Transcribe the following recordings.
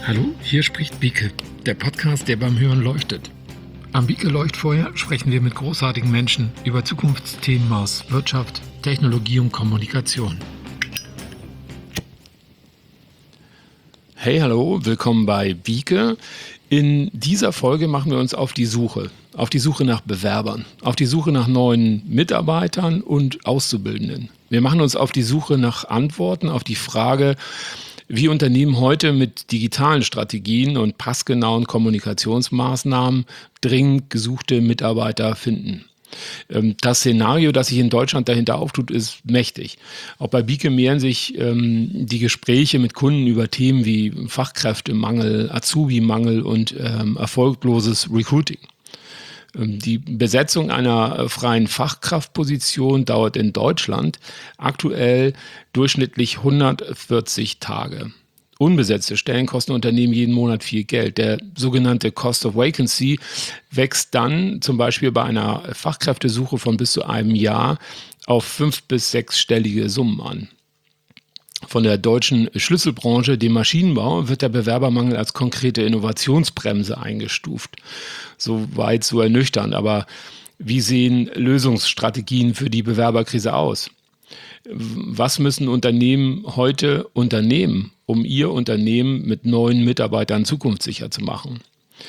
Hallo, hier spricht Bieke, der Podcast, der beim Hören leuchtet. Am Bieke Leuchtfeuer sprechen wir mit großartigen Menschen über Zukunftsthemen aus Wirtschaft, Technologie und Kommunikation. Hey, hallo, willkommen bei Bieke. In dieser Folge machen wir uns auf die Suche nach Bewerbern, auf die Suche nach neuen Mitarbeitern und Auszubildenden. Wir machen uns auf die Suche nach Antworten auf die Frage, wie Unternehmen heute mit digitalen Strategien und passgenauen Kommunikationsmaßnahmen dringend gesuchte Mitarbeiter finden. Das Szenario, das sich in Deutschland dahinter auftut, ist mächtig. Auch bei Bieke mehren sich die Gespräche mit Kunden über Themen wie Fachkräftemangel, Azubi-Mangel und erfolgloses Recruiting. Die Besetzung einer freien Fachkraftposition dauert in Deutschland aktuell durchschnittlich 140 Tage. Unbesetzte Stellen kosten Unternehmen jeden Monat viel Geld. Der sogenannte Cost of Vacancy wächst dann zum Beispiel bei einer Fachkräftesuche von bis zu einem Jahr auf 5- bis 6-stellige Summen an. Von der deutschen Schlüsselbranche, dem Maschinenbau, wird der Bewerbermangel als konkrete Innovationsbremse eingestuft. Soweit so ernüchternd. Aber wie sehen Lösungsstrategien für die Bewerberkrise aus? Was müssen Unternehmen heute unternehmen, um ihr Unternehmen mit neuen Mitarbeitern zukunftssicher zu machen?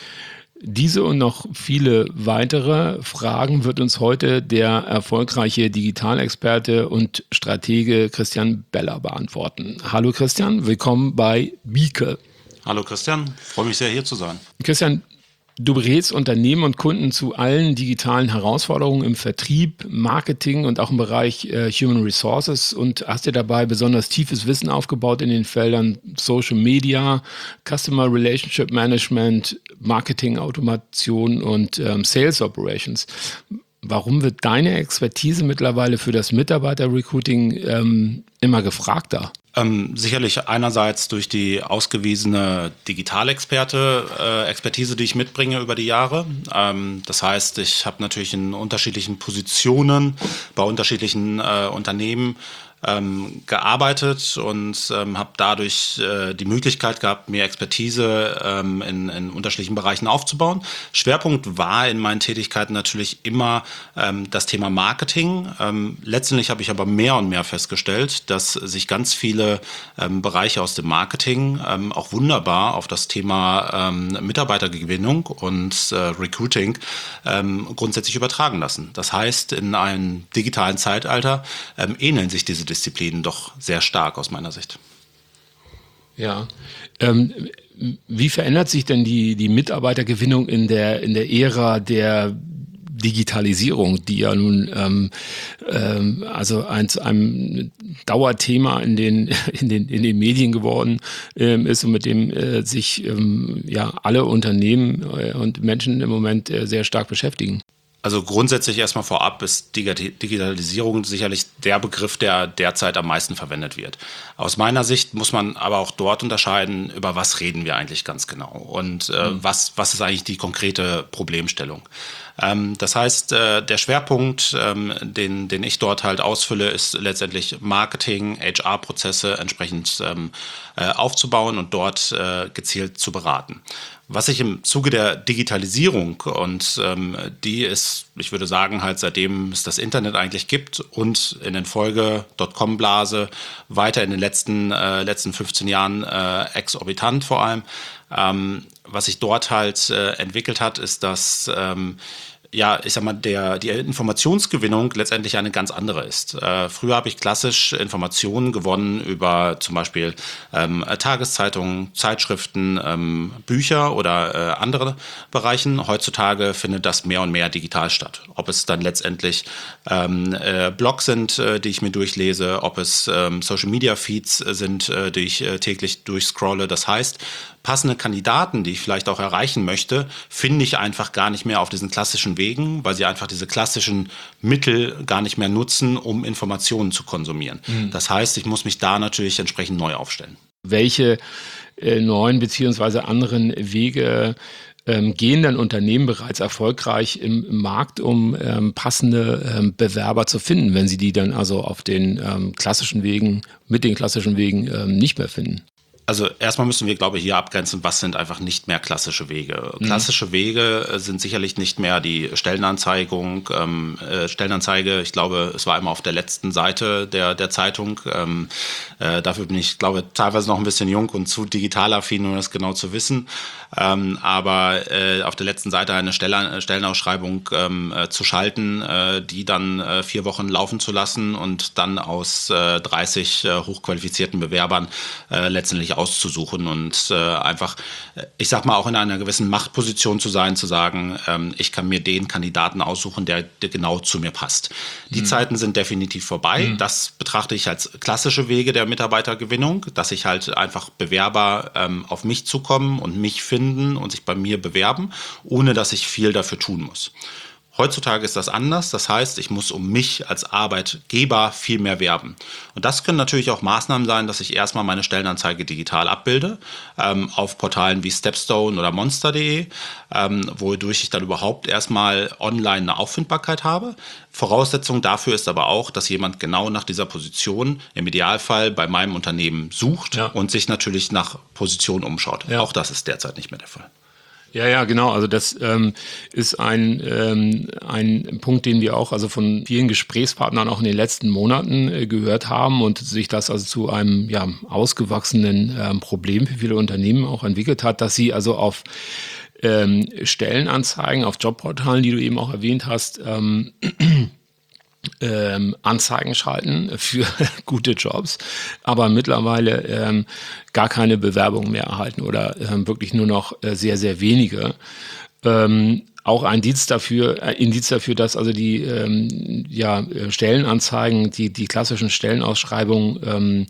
Diese und noch viele weitere Fragen wird uns heute der erfolgreiche Digitalexperte und Stratege Christian Beller beantworten. Hallo Christian, willkommen bei Bieke. Hallo Christian, freue mich sehr, hier zu sein. Christian, du berätst Unternehmen und Kunden zu allen digitalen Herausforderungen im Vertrieb, Marketing und auch im Bereich Human Resources und hast dir dabei besonders tiefes Wissen aufgebaut in den Feldern Social Media, Customer Relationship Management, Marketing, Automation und Sales Operations. Warum wird deine Expertise mittlerweile für das Mitarbeiter-Recruiting immer gefragter? Sicherlich einerseits durch die ausgewiesene Expertise, die ich mitbringe über die Jahre. Das heißt, ich habe natürlich in unterschiedlichen Positionen bei unterschiedlichen Unternehmen gearbeitet und habe dadurch die Möglichkeit gehabt, mehr Expertise in unterschiedlichen Bereichen aufzubauen. Schwerpunkt war in meinen Tätigkeiten natürlich immer das Thema Marketing. Letztendlich habe ich aber mehr und mehr festgestellt, dass sich ganz viele Bereiche aus dem Marketing auch wunderbar auf das Thema Mitarbeitergewinnung und Recruiting grundsätzlich übertragen lassen. Das heißt, in einem digitalen Zeitalter ähneln sich diese Disziplinen doch sehr stark aus meiner Sicht. Ja. Wie verändert sich denn die Mitarbeitergewinnung in der Ära der Digitalisierung, die ja nun also zu einem Dauerthema in den Medien geworden ist und mit dem sich alle Unternehmen und Menschen im Moment sehr stark beschäftigen? Also grundsätzlich erstmal vorab ist Digitalisierung sicherlich der Begriff, der derzeit am meisten verwendet wird. Aus meiner Sicht muss man aber auch dort unterscheiden, über was reden wir eigentlich ganz genau und was ist eigentlich die konkrete Problemstellung. Das heißt, der Schwerpunkt, den ich dort halt ausfülle, ist letztendlich Marketing, HR-Prozesse entsprechend aufzubauen und dort gezielt zu beraten. Was sich im Zuge der Digitalisierung und die ist, ich würde sagen, halt seitdem es das Internet eigentlich gibt und in den Folge Dotcom-Blase weiter in den letzten 15 Jahren exorbitant vor allem, was sich dort halt entwickelt hat, ist, dass ich sag mal, die Informationsgewinnung letztendlich eine ganz andere ist. Früher habe ich klassisch Informationen gewonnen über zum Beispiel Tageszeitungen, Zeitschriften, Bücher oder andere Bereichen. Heutzutage findet das mehr und mehr digital statt. Ob es dann letztendlich Blogs sind, die ich mir durchlese, ob es Social Media Feeds sind, die ich täglich durchscrolle. Das heißt, passende Kandidaten, die ich vielleicht auch erreichen möchte, finde ich einfach gar nicht mehr auf diesen klassischen Wegen, weil sie einfach diese klassischen Mittel gar nicht mehr nutzen, um Informationen zu konsumieren. Das heißt, ich muss mich da natürlich entsprechend neu aufstellen. Welche neuen bzw. anderen Wege gehen dann Unternehmen bereits erfolgreich im Markt, um passende Bewerber zu finden, wenn sie die dann also auf den klassischen Wegen, mit den klassischen Wegen nicht mehr finden? Also erstmal müssen wir, glaube ich, hier abgrenzen, was sind einfach nicht mehr klassische Wege. Klassische Wege sind sicherlich nicht mehr die Stellenanzeige. Ich glaube, es war immer auf der letzten Seite der Zeitung. Dafür bin ich, glaube ich, teilweise noch ein bisschen jung und zu digital affin, um das genau zu wissen. Aber auf der letzten Seite eine Stellenausschreibung zu schalten, die dann 4 Wochen laufen zu lassen und dann aus 30 hochqualifizierten Bewerbern letztendlich auszusuchen und einfach, ich sag mal, auch in einer gewissen Machtposition zu sein, zu sagen, ich kann mir den Kandidaten aussuchen, der genau zu mir passt. Die Zeiten sind definitiv vorbei. Das betrachte ich als klassische Wege der Mitarbeitergewinnung, dass ich halt einfach Bewerber auf mich zukommen und mich finden und sich bei mir bewerben, ohne dass ich viel dafür tun muss. Heutzutage ist das anders. Das heißt, ich muss um mich als Arbeitgeber viel mehr werben. Und das können natürlich auch Maßnahmen sein, dass ich erstmal meine Stellenanzeige digital abbilde, auf Portalen wie Stepstone oder Monster.de, wodurch ich dann überhaupt erstmal online eine Auffindbarkeit habe. Voraussetzung dafür ist aber auch, dass jemand genau nach dieser Position im Idealfall bei meinem Unternehmen sucht und sich natürlich nach Position umschaut. Ja. Auch das ist derzeit nicht mehr der Fall. Ja, genau. Also das ist ein Punkt, den wir auch also von vielen Gesprächspartnern auch in den letzten Monaten gehört haben und sich das also zu einem ausgewachsenen Problem für viele Unternehmen auch entwickelt hat, dass sie also auf Stellenanzeigen, auf Jobportalen, die du eben auch erwähnt hast, Anzeigen schalten für gute Jobs, aber mittlerweile gar keine Bewerbung mehr erhalten oder wirklich nur noch sehr, sehr wenige. Auch ein Indiz dafür, dass also die Stellenanzeigen, die klassischen Stellenausschreibungen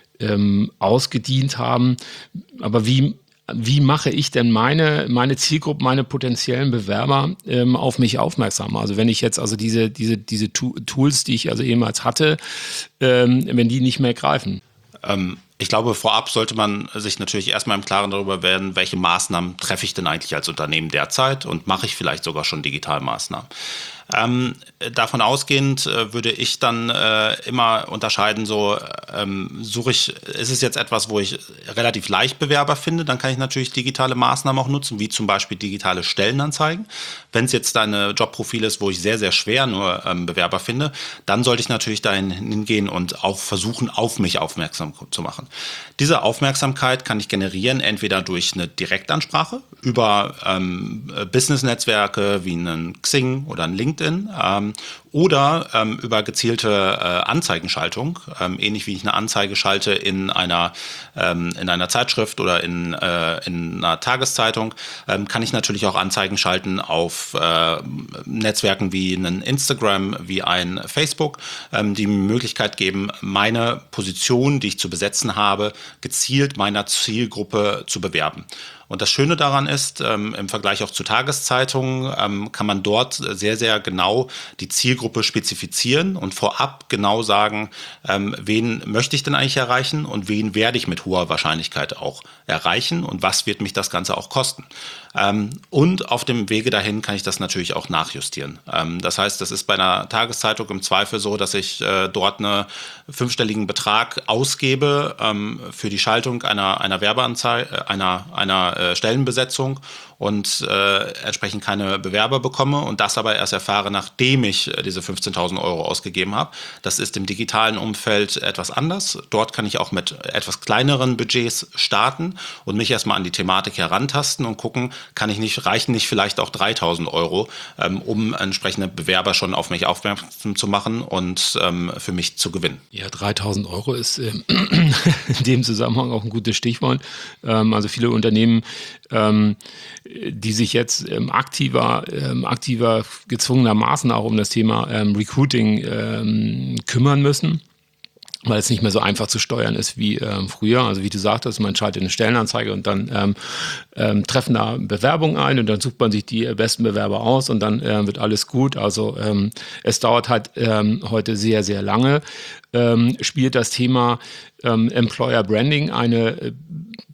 ausgedient haben. Aber wie mache ich denn meine Zielgruppe, meine potenziellen Bewerber auf mich aufmerksam? Also wenn ich jetzt also diese Tools, die ich also ehemals hatte, wenn die nicht mehr greifen. Ich glaube, vorab sollte man sich natürlich erstmal im Klaren darüber werden, welche Maßnahmen treffe ich denn eigentlich als Unternehmen derzeit und mache ich vielleicht sogar schon Digitalmaßnahmen. Davon ausgehend würde ich dann immer unterscheiden, ist es jetzt etwas, wo ich relativ leicht Bewerber finde, dann kann ich natürlich digitale Maßnahmen auch nutzen, wie zum Beispiel digitale Stellenanzeigen. Wenn es jetzt ein Jobprofil ist, wo ich sehr, sehr schwer nur Bewerber finde, dann sollte ich natürlich dahin hingehen und auch versuchen, auf mich aufmerksam zu machen. Diese Aufmerksamkeit kann ich generieren, entweder durch eine Direktansprache über Business-Netzwerke wie einen Xing oder einen LinkedIn, oder über gezielte Anzeigenschaltung, ähnlich wie ich eine Anzeige schalte in einer Zeitschrift oder in einer Tageszeitung, kann ich natürlich auch Anzeigen schalten auf Netzwerken wie einen Instagram, wie ein Facebook, die mir die Möglichkeit geben, meine Position, die ich zu besetzen habe, gezielt meiner Zielgruppe zu bewerben. Und das Schöne daran ist, im Vergleich auch zu Tageszeitungen kann man dort sehr, sehr genau die Zielgruppe spezifizieren und vorab genau sagen, wen möchte ich denn eigentlich erreichen und wen werde ich mit hoher Wahrscheinlichkeit auch erreichen und was wird mich das Ganze auch kosten. Und auf dem Wege dahin kann ich das natürlich auch nachjustieren. Das heißt, das ist bei einer Tageszeitung im Zweifel so, dass ich dort einen 5-stelligen Betrag ausgebe für die Schaltung einer Werbeanzeige, einer Stellenbesetzung und entsprechend keine Bewerber bekomme und das aber erst erfahre, nachdem ich diese 15.000 € ausgegeben habe. Das ist im digitalen Umfeld etwas anders. Dort kann ich auch mit etwas kleineren Budgets starten und mich erstmal an die Thematik herantasten und gucken, reichen nicht vielleicht auch 3.000 €, um entsprechende Bewerber schon auf mich aufmerksam zu machen und für mich zu gewinnen. Ja, 3.000 € ist in dem Zusammenhang auch ein gutes Stichwort. Also viele Unternehmen, die sich jetzt aktiver gezwungenermaßen auch um das Thema Recruiting kümmern müssen, weil es nicht mehr so einfach zu steuern ist wie früher. Also wie du sagtest, man schaltet eine Stellenanzeige und dann treffen da Bewerbungen ein und dann sucht man sich die besten Bewerber aus und dann wird alles gut. Also es dauert halt heute sehr, sehr lange. Spielt das Thema Employer Branding eine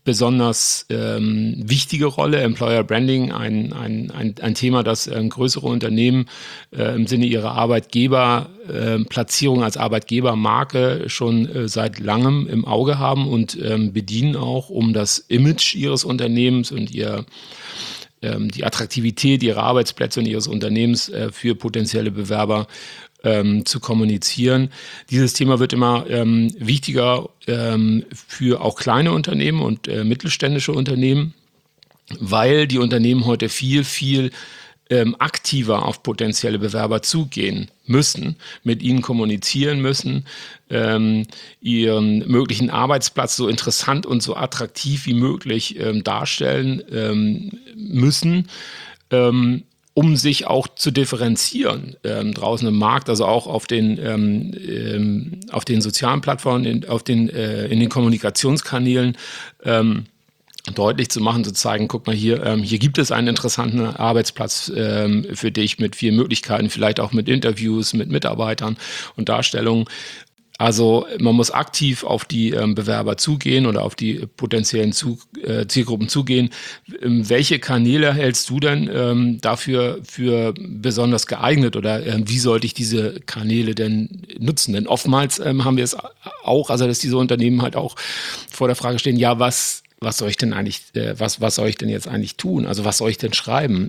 besonders wichtige Rolle. Employer Branding, ein Thema, das größere Unternehmen im Sinne ihrer Arbeitgeberplatzierung als Arbeitgebermarke schon seit langem im Auge haben und bedienen auch, um das Image ihres Unternehmens und die Attraktivität ihrer Arbeitsplätze und ihres Unternehmens für potenzielle Bewerber zu kommunizieren. Dieses Thema wird immer wichtiger für auch kleine Unternehmen und mittelständische Unternehmen, weil die Unternehmen heute viel aktiver auf potenzielle Bewerber zugehen müssen, mit ihnen kommunizieren müssen, ihren möglichen Arbeitsplatz so interessant und so attraktiv wie möglich darstellen müssen, um sich auch zu differenzieren draußen im Markt, also auch auf den sozialen Plattformen, in den Kommunikationskanälen deutlich zu machen, zu zeigen, guck mal hier gibt es einen interessanten Arbeitsplatz für dich mit vielen Möglichkeiten, vielleicht auch mit Interviews, mit Mitarbeitern und Darstellungen. Also man muss aktiv auf die Bewerber zugehen oder auf die potenziellen Zielgruppen zugehen. Welche Kanäle hältst du denn dafür für besonders geeignet oder wie sollte ich diese Kanäle denn nutzen? Denn oftmals haben wir es auch, also dass diese Unternehmen halt auch vor der Frage stehen, ja, was soll ich denn eigentlich, was soll ich denn jetzt eigentlich tun? Also was soll ich denn schreiben?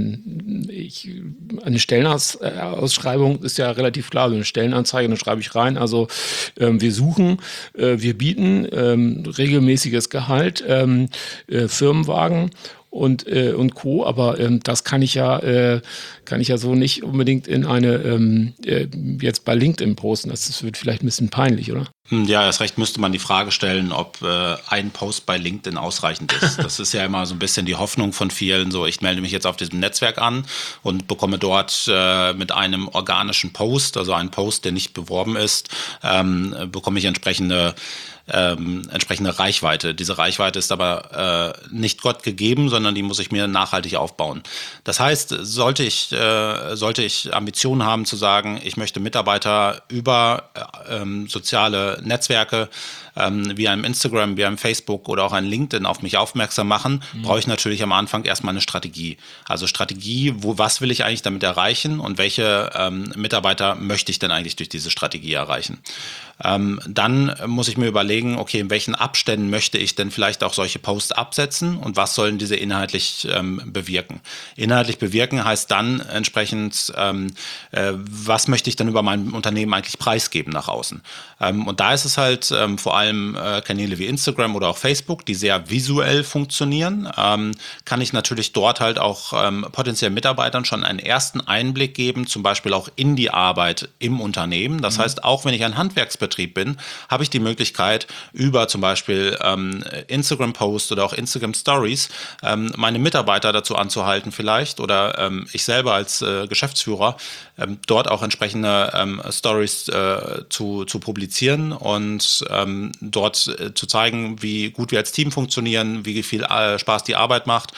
Eine Stellenausschreibung ist ja relativ klar, eine Stellenanzeige, dann schreibe ich rein. Also wir suchen, wir bieten regelmäßiges Gehalt, Firmenwagen und Co. Aber das kann ich ja so nicht unbedingt in eine jetzt bei LinkedIn posten. Das wird vielleicht ein bisschen peinlich, oder? Ja, erst recht müsste man die Frage stellen, ob ein Post bei LinkedIn ausreichend ist. Das ist ja immer so ein bisschen die Hoffnung von vielen. So, ich melde mich jetzt auf diesem Netzwerk an und bekomme dort mit einem organischen Post, also einen Post, der nicht beworben ist, bekomme ich entsprechende Reichweite. Diese Reichweite ist aber nicht Gott gegeben, sondern die muss ich mir nachhaltig aufbauen. Das heißt, sollte ich Ambitionen haben zu sagen, ich möchte Mitarbeiter über soziale Netzwerke wie einem Instagram, wie einem Facebook oder auch ein LinkedIn auf mich aufmerksam machen, brauche ich natürlich am Anfang erstmal eine Strategie. Also Strategie, was will ich eigentlich damit erreichen und welche Mitarbeiter möchte ich denn eigentlich durch diese Strategie erreichen? Dann muss ich mir überlegen, okay, in welchen Abständen möchte ich denn vielleicht auch solche Posts absetzen und was sollen diese inhaltlich bewirken? Inhaltlich bewirken heißt dann entsprechend, was möchte ich denn über mein Unternehmen eigentlich preisgeben nach außen? Und da ist es halt vor allem Kanäle wie Instagram oder auch Facebook, die sehr visuell funktionieren, kann ich natürlich dort halt auch potenziellen Mitarbeitern schon einen ersten Einblick geben, zum Beispiel auch in die Arbeit im Unternehmen. Das heißt, auch wenn ich ein Handwerksbetrieb bin, habe ich die Möglichkeit, über zum Beispiel Instagram-Posts oder auch Instagram-Stories meine Mitarbeiter dazu anzuhalten vielleicht oder ich selber als Geschäftsführer dort auch entsprechende Stories zu publizieren und dort zu zeigen, wie gut wir als Team funktionieren, wie viel Spaß die Arbeit macht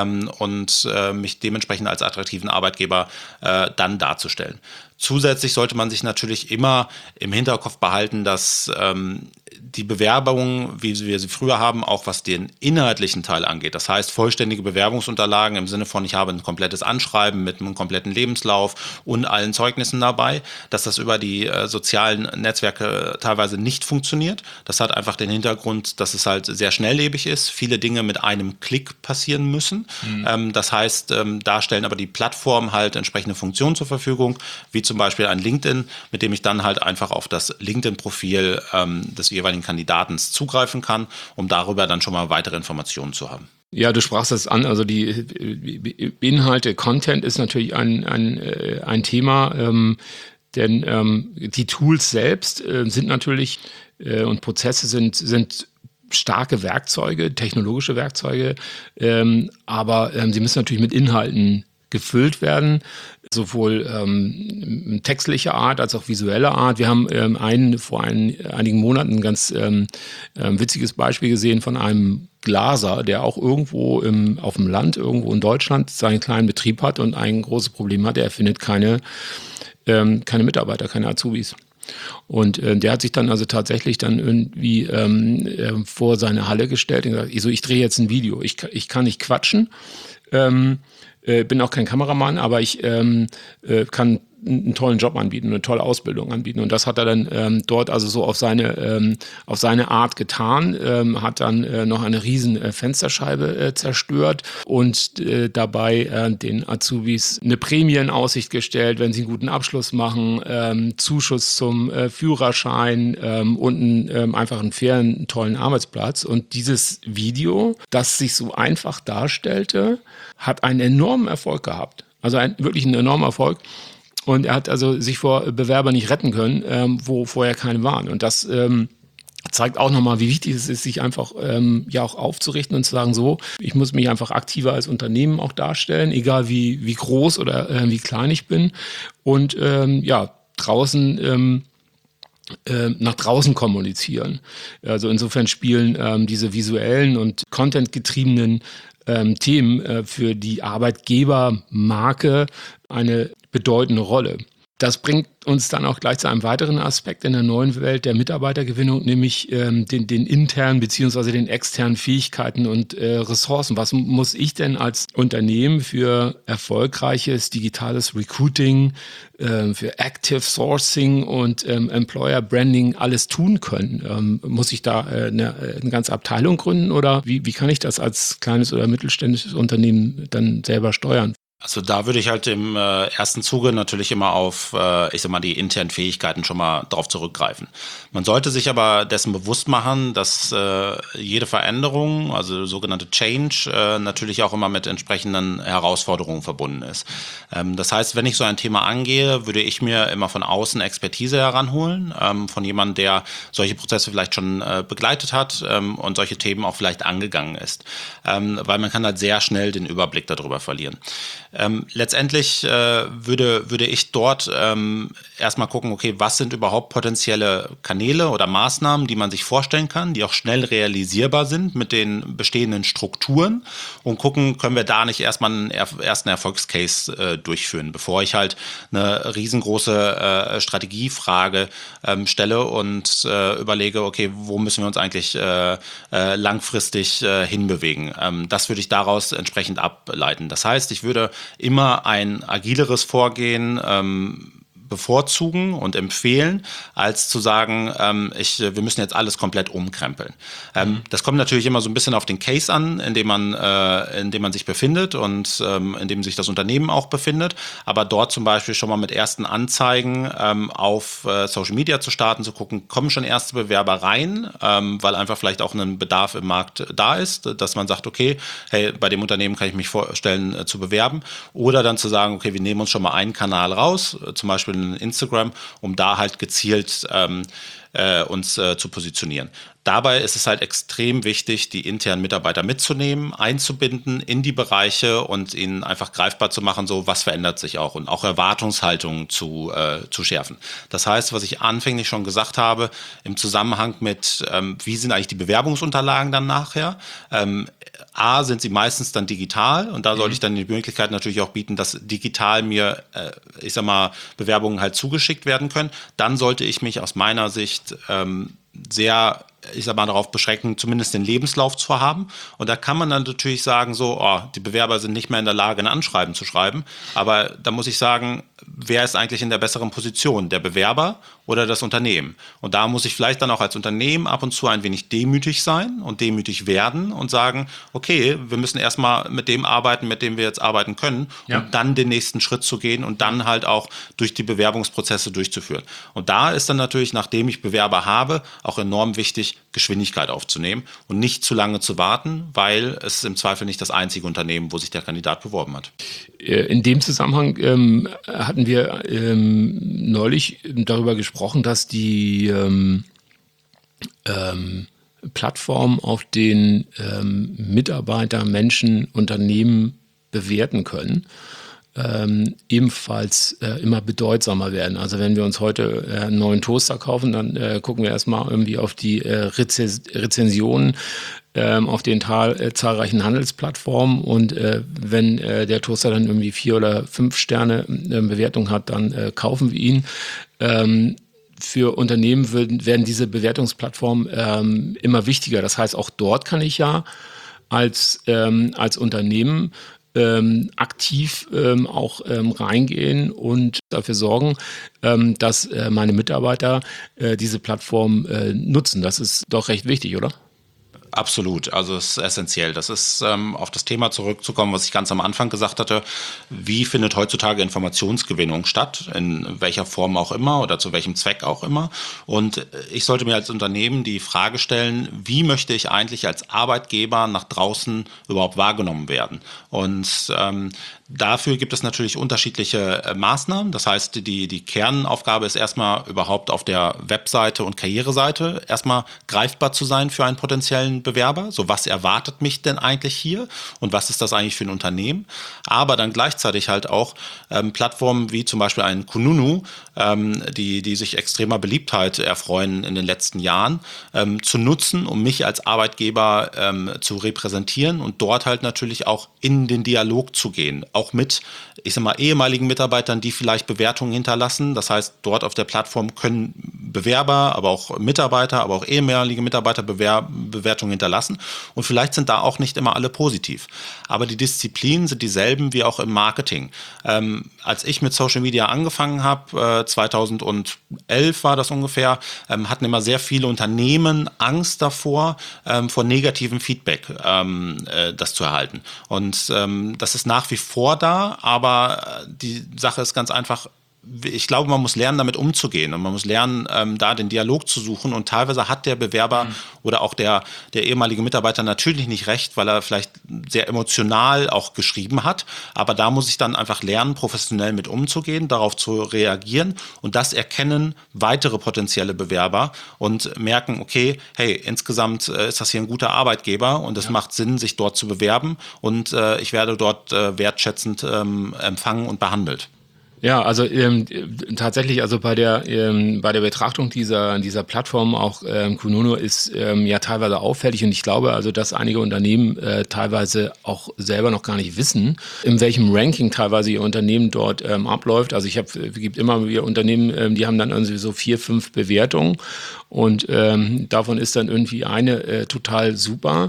und mich dementsprechend als attraktiven Arbeitgeber dann darzustellen. Zusätzlich sollte man sich natürlich immer im Hinterkopf behalten, dass die Bewerbungen, wie wir sie früher haben, auch was den inhaltlichen Teil angeht. Das heißt, vollständige Bewerbungsunterlagen im Sinne von, ich habe ein komplettes Anschreiben mit einem kompletten Lebenslauf und allen Zeugnissen dabei, dass das über die sozialen Netzwerke teilweise nicht funktioniert. Das hat einfach den Hintergrund, dass es halt sehr schnelllebig ist, viele Dinge mit einem Klick passieren müssen. Das heißt, da stellen aber die Plattformen halt entsprechende Funktionen zur Verfügung, wie zum Beispiel ein LinkedIn, mit dem ich dann halt einfach auf das LinkedIn-Profil des jeweiligen Kandidaten zugreifen kann, um darüber dann schon mal weitere Informationen zu haben. Ja, du sprachst das an, also die Inhalte, Content ist natürlich ein Thema, denn die Tools selbst sind natürlich und Prozesse sind starke Werkzeuge, technologische Werkzeuge, aber sie müssen natürlich mit Inhalten gefüllt werden, sowohl textlicher Art als auch visueller Art. Wir haben vor einigen Monaten ein ganz witziges Beispiel gesehen von einem Glaser, der auch irgendwo auf dem Land, irgendwo in Deutschland seinen kleinen Betrieb hat und ein großes Problem hat, er findet keine Mitarbeiter, keine Azubis. Und der hat sich dann also tatsächlich dann irgendwie vor seine Halle gestellt und gesagt, ich drehe jetzt ein Video. Ich kann nicht quatschen, bin auch kein Kameramann, aber ich kann einen tollen Job anbieten, eine tolle Ausbildung anbieten. Und das hat er dann dort also so auf seine Art getan, hat dann noch eine riesen Fensterscheibe zerstört und dabei den Azubis eine Prämie in Aussicht gestellt, wenn sie einen guten Abschluss machen, Zuschuss zum Führerschein und einfach einen fairen, tollen Arbeitsplatz. Und dieses Video, das sich so einfach darstellte, hat einen enormen Erfolg gehabt. Also wirklich einen enormen Erfolg. Und er hat also sich vor Bewerbern nicht retten können, wo vorher keine waren. Und das zeigt auch nochmal, wie wichtig es ist, sich einfach auch aufzurichten und zu sagen, so, ich muss mich einfach aktiver als Unternehmen auch darstellen, egal wie groß oder wie klein ich bin. Und draußen nach draußen kommunizieren. Also insofern spielen diese visuellen und contentgetriebenen Themen für die Arbeitgebermarke eine bedeutende Rolle. Das bringt uns dann auch gleich zu einem weiteren Aspekt in der neuen Welt der Mitarbeitergewinnung, nämlich den internen bzw. den externen Fähigkeiten und Ressourcen. Was muss ich denn als Unternehmen für erfolgreiches digitales Recruiting, für Active Sourcing und Employer Branding alles tun können? Muss ich da eine ganze Abteilung gründen oder wie kann ich das als kleines oder mittelständisches Unternehmen dann selber steuern? Also da würde ich halt im ersten Zuge natürlich immer auf, die internen Fähigkeiten schon mal drauf zurückgreifen. Man sollte sich aber dessen bewusst machen, dass jede Veränderung, also sogenannte Change, natürlich auch immer mit entsprechenden Herausforderungen verbunden ist. Das heißt, wenn ich so ein Thema angehe, würde ich mir immer von außen Expertise heranholen, von jemandem, der solche Prozesse vielleicht schon begleitet hat und solche Themen auch vielleicht angegangen ist. Weil man kann halt sehr schnell den Überblick darüber verlieren. Letztendlich würde ich dort erstmal gucken, okay, was sind überhaupt potenzielle Kanäle oder Maßnahmen, die man sich vorstellen kann, die auch schnell realisierbar sind mit den bestehenden Strukturen und gucken, können wir da nicht erstmal einen ersten Erfolgscase durchführen, bevor ich halt eine riesengroße Strategiefrage stelle und überlege, okay, wo müssen wir uns eigentlich langfristig hinbewegen. Das würde ich daraus entsprechend ableiten. Das heißt, ich würde immer ein agileres Vorgehen bevorzugen und empfehlen, als zu sagen, wir müssen jetzt alles komplett umkrempeln. Das kommt natürlich immer so ein bisschen auf den Case an, in dem man sich befindet und in dem sich das Unternehmen auch befindet. Aber dort zum Beispiel schon mal mit ersten Anzeigen auf Social Media zu starten, zu gucken, kommen schon erste Bewerber rein, weil einfach vielleicht auch ein Bedarf im Markt da ist, dass man sagt, okay, hey, bei dem Unternehmen kann ich mich vorstellen zu bewerben. Oder dann zu sagen, okay, wir nehmen uns schon mal einen Kanal raus, zum Beispiel Instagram, um da halt gezielt uns zu positionieren. Dabei ist es halt extrem wichtig, die internen Mitarbeiter mitzunehmen, einzubinden in die Bereiche und ihnen einfach greifbar zu machen, so was verändert sich auch und auch Erwartungshaltungen zu schärfen. Das heißt, was ich anfänglich schon gesagt habe, im Zusammenhang mit, wie sind eigentlich die Bewerbungsunterlagen dann nachher? A, sind sie meistens dann digital und da sollte ich dann die Möglichkeit natürlich auch bieten, dass digital mir, Bewerbungen halt zugeschickt werden können. Dann sollte ich mich aus meiner Sicht sehr darauf beschränken, zumindest den Lebenslauf zu haben. Und da kann man dann natürlich sagen, die Bewerber sind nicht mehr in der Lage, ein Anschreiben zu schreiben. Aber da muss ich sagen, wer ist eigentlich in der besseren Position? Der Bewerber oder das Unternehmen? Und da muss ich vielleicht dann auch als Unternehmen ab und zu ein wenig demütig sein und demütig werden und sagen, okay, wir müssen erstmal mit dem arbeiten, mit dem wir jetzt arbeiten können, um dann den nächsten Schritt zu gehen und dann halt auch durch die Bewerbungsprozesse durchzuführen. Und da ist dann natürlich, nachdem ich Bewerber habe, auch enorm wichtig, Geschwindigkeit aufzunehmen und nicht zu lange zu warten, weil es ist im Zweifel nicht das einzige Unternehmen, wo sich der Kandidat beworben hat. In dem Zusammenhang hatten wir neulich darüber gesprochen, dass die Plattformen auf den Mitarbeiter, Menschen, Unternehmen bewerten können, ebenfalls immer bedeutsamer werden. Also wenn wir uns heute einen neuen Toaster kaufen, dann gucken wir erstmal irgendwie auf die Rezensionen auf den zahlreichen Handelsplattformen und wenn der Toaster dann irgendwie 4 oder 5 Sterne Bewertung hat, dann kaufen wir ihn. für Unternehmen werden diese Bewertungsplattformen immer wichtiger. Das heißt, auch dort kann ich ja als Unternehmen aktiv auch reingehen und dafür sorgen, dass meine Mitarbeiter diese Plattform nutzen. Das ist doch recht wichtig, oder? Absolut, also es ist essentiell. Das ist, auf das Thema zurückzukommen, was ich ganz am Anfang gesagt hatte. Wie findet heutzutage Informationsgewinnung statt, in welcher Form auch immer oder zu welchem Zweck auch immer? Und ich sollte mir als Unternehmen die Frage stellen, wie möchte ich eigentlich als Arbeitgeber nach draußen überhaupt wahrgenommen werden? Und dafür gibt es natürlich unterschiedliche Maßnahmen. Das heißt, die Kernaufgabe ist erstmal überhaupt auf der Webseite und Karriereseite erstmal greifbar zu sein für einen potenziellen Bewerber. So, was erwartet mich denn eigentlich hier und was ist das eigentlich für ein Unternehmen? Aber dann gleichzeitig halt auch Plattformen wie zum Beispiel ein Kununu, die sich extremer Beliebtheit erfreuen in den letzten Jahren, zu nutzen, um mich als Arbeitgeber zu repräsentieren und dort halt natürlich auch in den Dialog zu gehen. Auch mit, ich sag mal, ehemaligen Mitarbeitern, die vielleicht Bewertungen hinterlassen. Das heißt, dort auf der Plattform können Bewerber, aber auch Mitarbeiter, aber auch ehemalige Mitarbeiter Bewertungen hinterlassen. Und vielleicht sind da auch nicht immer alle positiv. Aber die Disziplinen sind dieselben wie auch im Marketing. Als ich mit Social Media angefangen habe, 2011 war das ungefähr, hatten immer sehr viele Unternehmen Angst davor, vor negativem Feedback das zu erhalten. Und das ist nach wie vor da, aber die Sache ist ganz einfach, ich glaube, man muss lernen, damit umzugehen und man muss lernen, da den Dialog zu suchen und teilweise hat der Bewerber oder auch der ehemalige Mitarbeiter natürlich nicht recht, weil er vielleicht sehr emotional auch geschrieben hat, aber da muss ich dann einfach lernen, professionell mit umzugehen, darauf zu reagieren und das erkennen weitere potenzielle Bewerber und merken, okay, hey, insgesamt ist das hier ein guter Arbeitgeber und es macht Sinn, sich dort zu bewerben und ich werde dort wertschätzend empfangen und behandelt. Ja, also tatsächlich, also bei der Betrachtung dieser Plattform auch Kununu ist ja teilweise auffällig und ich glaube also, dass einige Unternehmen teilweise auch selber noch gar nicht wissen, in welchem Ranking teilweise ihr Unternehmen dort abläuft. Also es gibt immer wieder Unternehmen, die haben dann irgendwie so 4, 5 Bewertungen und davon ist dann irgendwie eine total super,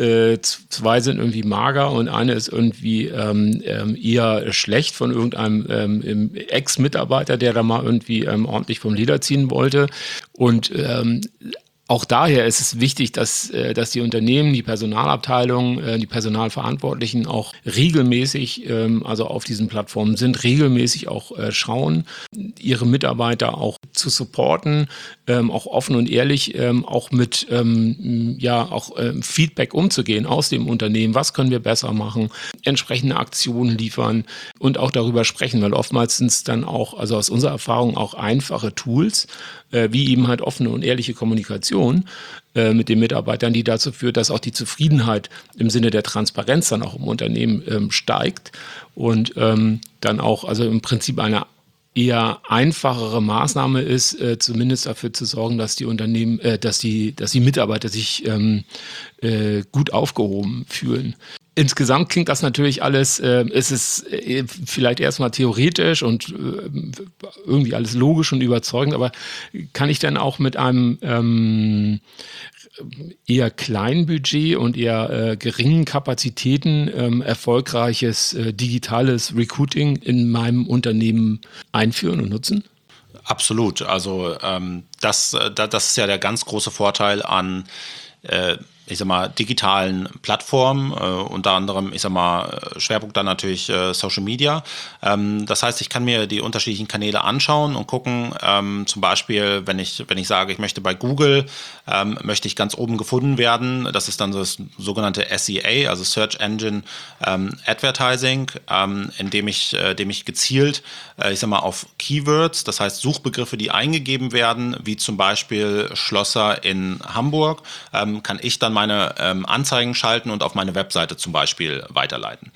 2 sind irgendwie mager und eine ist irgendwie eher schlecht von irgendeinem Ex-Mitarbeiter, der da mal irgendwie ordentlich vom Leder ziehen wollte. Und auch daher ist es wichtig, dass die Unternehmen, die Personalabteilungen, die Personalverantwortlichen auch regelmäßig, also auf diesen Plattformen sind, regelmäßig auch schauen, ihre Mitarbeiter auch zu supporten, auch offen und ehrlich, auch mit Feedback umzugehen aus dem Unternehmen. Was können wir besser machen? Entsprechende Aktionen liefern und auch darüber sprechen, weil oftmals sind es dann auch, also aus unserer Erfahrung auch einfache Tools, wie eben halt offene und ehrliche Kommunikation mit den Mitarbeitern, die dazu führt, dass auch die Zufriedenheit im Sinne der Transparenz dann auch im Unternehmen steigt und dann auch, also im Prinzip eine eher einfachere Maßnahme ist, zumindest dafür zu sorgen, dass die Unternehmen, dass die Mitarbeiter sich gut aufgehoben fühlen. Insgesamt klingt das natürlich alles, es ist vielleicht erstmal theoretisch und irgendwie alles logisch und überzeugend, aber kann ich dann auch mit einem eher kleinen Budget und eher geringen Kapazitäten erfolgreiches digitales Recruiting in meinem Unternehmen einführen und nutzen? Absolut. Also das ist ja der ganz große Vorteil an ich sag mal, digitalen Plattformen, unter anderem, ich sag mal, Schwerpunkt dann natürlich Social Media. Das heißt, ich kann mir die unterschiedlichen Kanäle anschauen und gucken, zum Beispiel, wenn ich sage, ich möchte bei Google, möchte ich ganz oben gefunden werden. Das ist dann das sogenannte SEA, also Search Engine Advertising, indem ich gezielt, ich sag mal, auf Keywords, das heißt Suchbegriffe, die eingegeben werden, wie zum Beispiel Schlosser in Hamburg, kann ich dann meine Anzeigen schalten und auf meine Webseite zum Beispiel weiterleiten.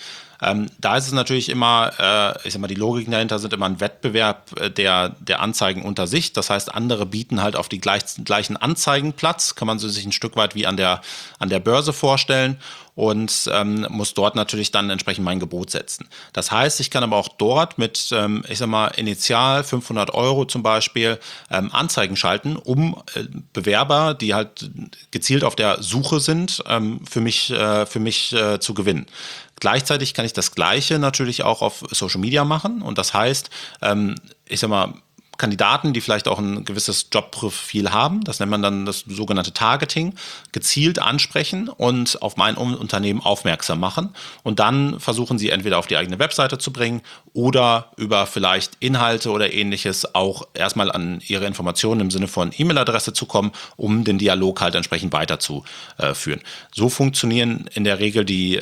Da ist es natürlich immer, ich sag mal, die Logiken dahinter sind immer ein Wettbewerb der Anzeigen unter sich. Das heißt, andere bieten halt auf die gleichen Anzeigenplatz, kann man sich ein Stück weit wie an der Börse vorstellen und muss dort natürlich dann entsprechend mein Gebot setzen. Das heißt, ich kann aber auch dort mit, ich sag mal, initial 500 € zum Beispiel Anzeigen schalten, um Bewerber, die halt gezielt auf der Suche sind, für mich zu gewinnen. Gleichzeitig kann ich das Gleiche natürlich auch auf Social Media machen und das heißt, ich sag mal, Kandidaten, die vielleicht auch ein gewisses Jobprofil haben, das nennt man dann das sogenannte Targeting, gezielt ansprechen und auf mein Unternehmen aufmerksam machen. Und dann versuchen sie entweder auf die eigene Webseite zu bringen oder über vielleicht Inhalte oder Ähnliches auch erstmal an ihre Informationen im Sinne von E-Mail-Adresse zu kommen, um den Dialog halt entsprechend weiterzuführen. So funktionieren in der Regel die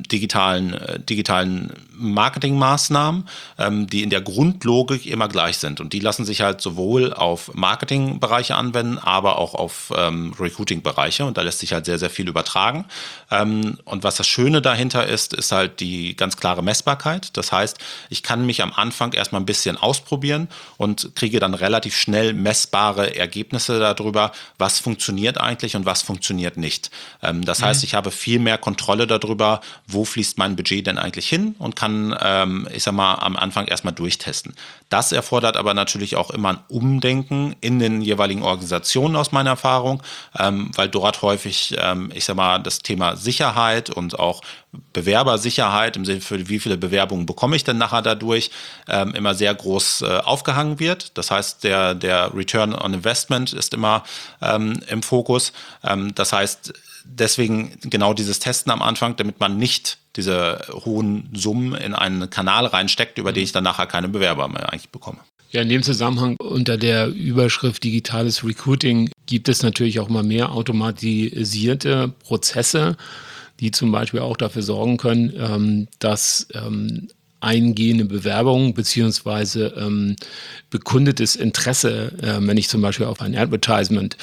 digitalen Marketingmaßnahmen, die in der Grundlogik immer gleich sind. Und die lassen sich halt sowohl auf Marketingbereiche anwenden, aber auch auf Recruiting-Bereiche. Und da lässt sich halt sehr, sehr viel übertragen. Und was das Schöne dahinter ist halt die ganz klare Messbarkeit. Das heißt, ich kann mich am Anfang erstmal ein bisschen ausprobieren und kriege dann relativ schnell messbare Ergebnisse darüber, was funktioniert eigentlich und was funktioniert nicht. Das heißt, ich habe viel mehr Kontrolle darüber, wo fließt mein Budget denn eigentlich hin und kann, ich sag mal, am Anfang erstmal durchtesten. Das erfordert aber natürlich auch immer ein Umdenken in den jeweiligen Organisationen aus meiner Erfahrung, weil dort häufig, ich sag mal, das Thema Sicherheit und auch Bewerbersicherheit im Sinne für wie viele Bewerbungen bekomme ich denn nachher dadurch, immer sehr groß aufgehangen wird. Das heißt, der Return on Investment ist immer im Fokus. Das heißt, deswegen genau dieses Testen am Anfang, damit man nicht diese hohen Summen in einen Kanal reinsteckt, über den ich dann nachher keine Bewerber mehr eigentlich bekomme. Ja, in dem Zusammenhang unter der Überschrift digitales Recruiting gibt es natürlich auch mal mehr automatisierte Prozesse, die zum Beispiel auch dafür sorgen können, dass eingehende Bewerbungen beziehungsweise bekundetes Interesse, wenn ich zum Beispiel auf ein Advertisement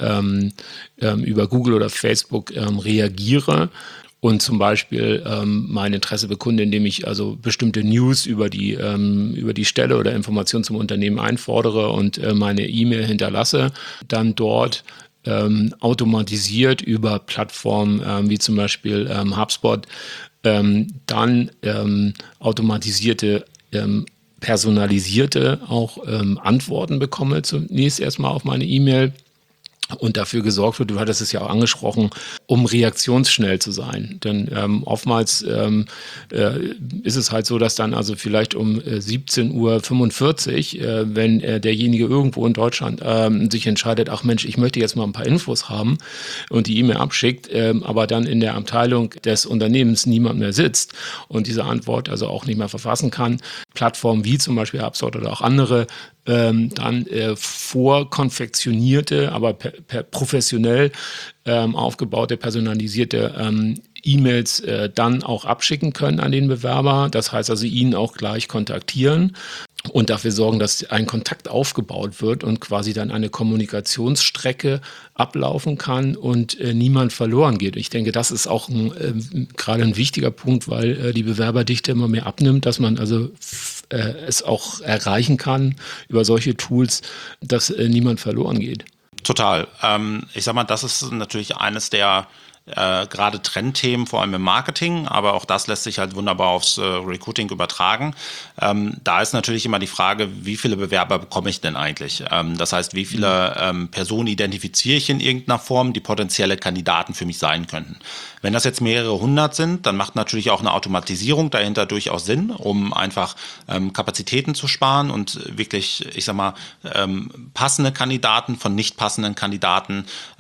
über Google oder Facebook reagiere und zum Beispiel mein Interesse bekunde, indem ich also bestimmte News über die Stelle oder Informationen zum Unternehmen einfordere und meine E-Mail hinterlasse, dann dort automatisiert über Plattformen wie zum Beispiel HubSpot dann automatisierte, personalisierte auch Antworten bekomme, zunächst erstmal auf meine E-Mail. Und dafür gesorgt wird, du hattest es ja auch angesprochen, um reaktionsschnell zu sein. Denn oftmals ist es halt so, dass dann also vielleicht um 17:45 Uhr, wenn derjenige irgendwo in Deutschland sich entscheidet, ach Mensch, ich möchte jetzt mal ein paar Infos haben und die E-Mail abschickt, aber dann in der Abteilung des Unternehmens niemand mehr sitzt und diese Antwort also auch nicht mehr verfassen kann. Plattformen wie zum Beispiel HubSpot oder auch andere dann vorkonfektionierte, aber professionell aufgebaute, personalisierte E-Mails dann auch abschicken können an den Bewerber. Das heißt also, ihn auch gleich kontaktieren und dafür sorgen, dass ein Kontakt aufgebaut wird und quasi dann eine Kommunikationsstrecke ablaufen kann und niemand verloren geht. Ich denke, das ist auch gerade ein wichtiger Punkt, weil die Bewerberdichte immer mehr abnimmt, dass man also es auch erreichen kann über solche Tools, dass niemand verloren geht. Total. Ich sag mal, das ist natürlich eines der gerade Trendthemen, vor allem im Marketing, aber auch das lässt sich halt wunderbar aufs Recruiting übertragen. Da ist natürlich immer die Frage, wie viele Bewerber bekomme ich denn eigentlich? Das heißt, wie viele Personen identifiziere ich in irgendeiner Form, die potenzielle Kandidaten für mich sein könnten. Wenn das jetzt mehrere hundert sind, dann macht natürlich auch eine Automatisierung dahinter durchaus Sinn, um einfach Kapazitäten zu sparen und wirklich, ich sag mal, passende Kandidaten von nicht passenden Kandidaten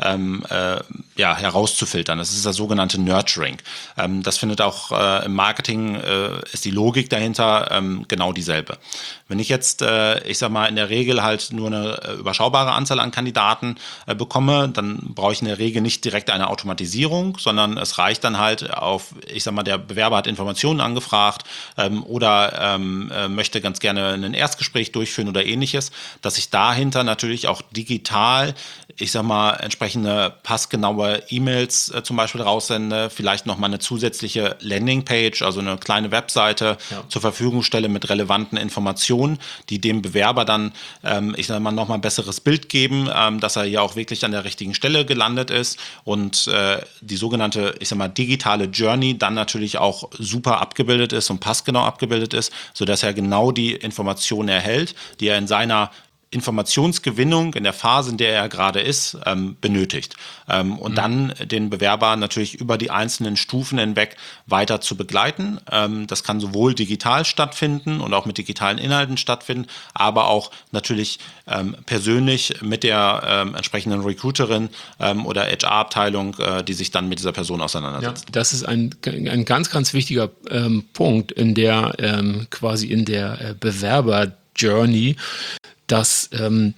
herauszufiltern. Das ist das sogenannte Nurturing. Das findet auch im Marketing, ist die Logik dahinter genau dieselbe. Wenn ich jetzt, ich sag mal, in der Regel halt nur eine überschaubare Anzahl an Kandidaten bekomme, dann brauche ich in der Regel nicht direkt eine Automatisierung, sondern es reicht dann halt auf, ich sag mal, der Bewerber hat Informationen angefragt oder möchte ganz gerne ein Erstgespräch durchführen oder ähnliches, dass ich dahinter natürlich auch digital, ich sag mal, entsprechende passgenaue E-Mails zum Beispiel raussende, vielleicht nochmal eine zusätzliche Landingpage, also eine kleine Webseite zur Verfügung stelle mit relevanten Informationen, die dem Bewerber dann, ich sage mal, nochmal ein besseres Bild geben, dass er ja auch wirklich an der richtigen Stelle gelandet ist und die sogenannte, ich sag mal, digitale Journey dann natürlich auch super abgebildet ist und passgenau abgebildet ist, sodass er genau die Informationen erhält, die er in seiner Informationsgewinnung in der Phase, in der er gerade ist, benötigt. Und dann den Bewerber natürlich über die einzelnen Stufen hinweg weiter zu begleiten. Das kann sowohl digital stattfinden und auch mit digitalen Inhalten stattfinden, aber auch natürlich persönlich mit der entsprechenden Recruiterin oder HR-Abteilung, die sich dann mit dieser Person auseinandersetzt. Ja, das ist ein ganz, ganz wichtiger Punkt in der quasi in der Bewerber-Journey, dass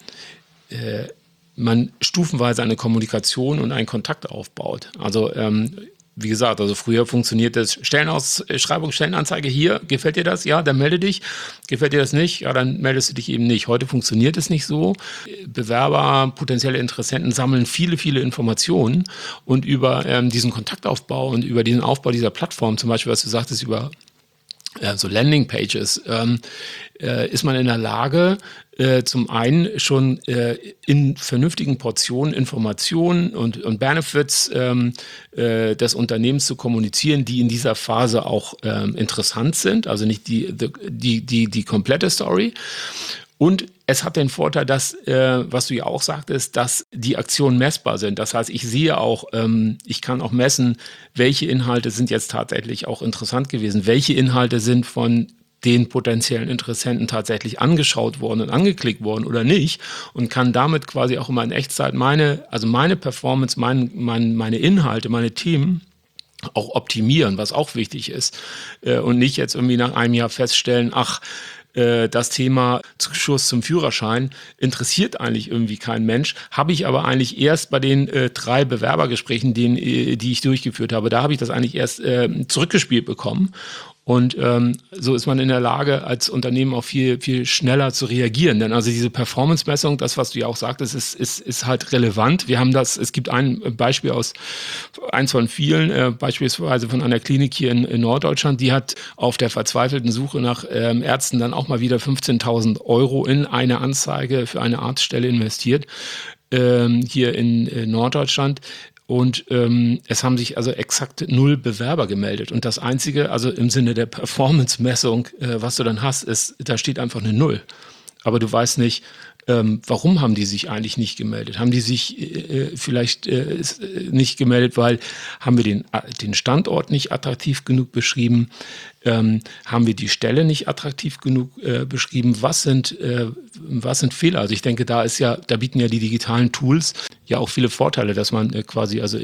man stufenweise eine Kommunikation und einen Kontakt aufbaut. Also wie gesagt, also früher funktioniert das Stellenausschreibung, Stellenanzeige hier, gefällt dir das? Ja, dann melde dich. Gefällt dir das nicht? Ja, dann meldest du dich eben nicht. Heute funktioniert es nicht so. Bewerber, potenzielle Interessenten sammeln viele, viele Informationen und über diesen Kontaktaufbau und über diesen Aufbau dieser Plattform, zum Beispiel, was du sagtest, über so Landingpages, ist man in der Lage, zum einen schon in vernünftigen Portionen Informationen und Benefits des Unternehmens zu kommunizieren, die in dieser Phase auch interessant sind, also nicht die komplette Story. Und es hat den Vorteil, dass, was du ja auch sagtest, dass die Aktionen messbar sind. Das heißt, ich sehe auch, ich kann auch messen, welche Inhalte sind jetzt tatsächlich auch interessant gewesen, welche Inhalte sind von den potenziellen Interessenten tatsächlich angeschaut worden und angeklickt worden oder nicht und kann damit quasi auch immer in Echtzeit meine Performance, meine Inhalte, meine Themen auch optimieren, was auch wichtig ist und nicht jetzt irgendwie nach einem Jahr feststellen, das Thema Zuschuss zum Führerschein interessiert eigentlich irgendwie kein Mensch, habe ich aber eigentlich erst bei den 3 Bewerbergesprächen, die ich durchgeführt habe, da habe ich das eigentlich erst zurückgespielt bekommen. Und so ist man in der Lage, als Unternehmen auch viel, viel schneller zu reagieren. Denn also diese Performance-Messung, das, was du ja auch sagtest, ist halt relevant. Wir haben es gibt ein Beispiel eins von vielen, beispielsweise von einer Klinik hier in Norddeutschland, die hat auf der verzweifelten Suche nach Ärzten dann auch mal wieder 15.000 € in eine Anzeige für eine Arztstelle investiert, hier in Norddeutschland. Und es haben sich also exakt 0 Bewerber gemeldet. Und das Einzige, also im Sinne der Performance-Messung, was du dann hast, ist, da steht einfach eine 0. Aber du weißt nicht, warum haben die sich eigentlich nicht gemeldet? Haben die sich vielleicht nicht gemeldet, weil haben wir den Standort nicht attraktiv genug beschrieben? Haben wir die Stelle nicht attraktiv genug beschrieben? Was sind Fehler? Also ich denke, da bieten ja die digitalen Tools ja auch viele Vorteile, dass man quasi also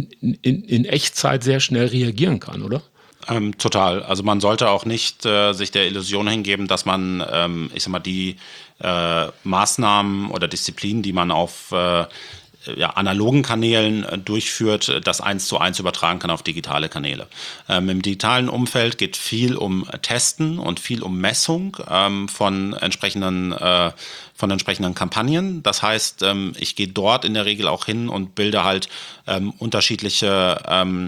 in Echtzeit sehr schnell reagieren kann, oder? Total. Also man sollte auch nicht sich der Illusion hingeben, dass man, ich sag mal, die Maßnahmen oder Disziplinen, die man auf analogen Kanälen durchführt, das 1:1 übertragen kann auf digitale Kanäle. Im digitalen Umfeld geht viel um Testen und viel um Messung von entsprechenden Kampagnen. Das heißt, ich gehe dort in der Regel auch hin und bilde halt baue unterschiedliche